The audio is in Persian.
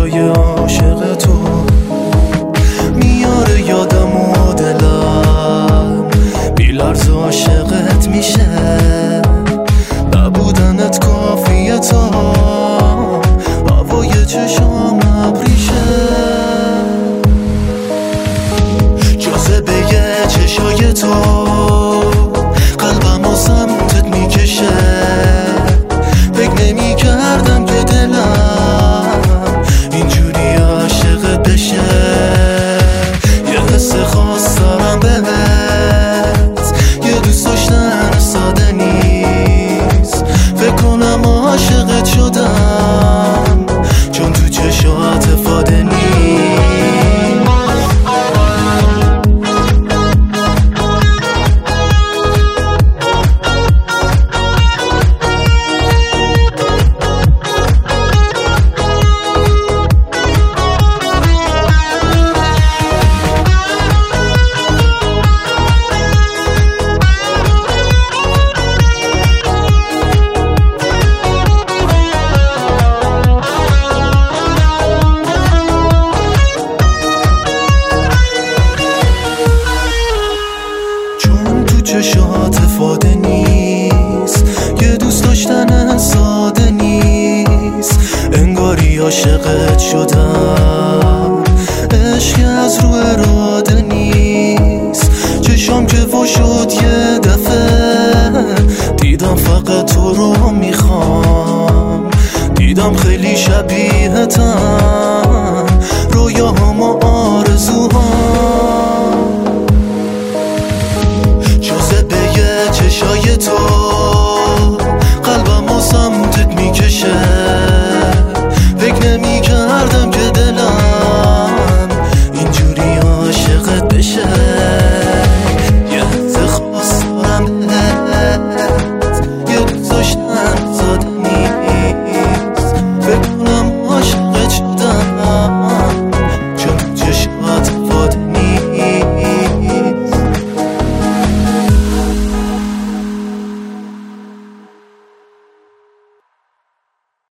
صدای عاشق تو میاره یادم و دلم بی‌لرز عاشقت میشه نبودنت کافیه تا هوای چشام ابریشه جاذبه چشای تو قلبم و سمتت میکشه فکر نمی کردم که دلم اینجوری عاشقت بشه یه حس خاص دارم بهت یه دوست داشتن ساده نیست فکر کنم عاشقت شدم چون تو چشات افاده نیست چشات افاده نیست یه دوست داشتن ساده نیست انگاری عاشقت شدم عشق از رو اراده نیست چشام که وا شد یه دفعه دیدم فقط تو رو میخوام دیدم خیلی شبیهتم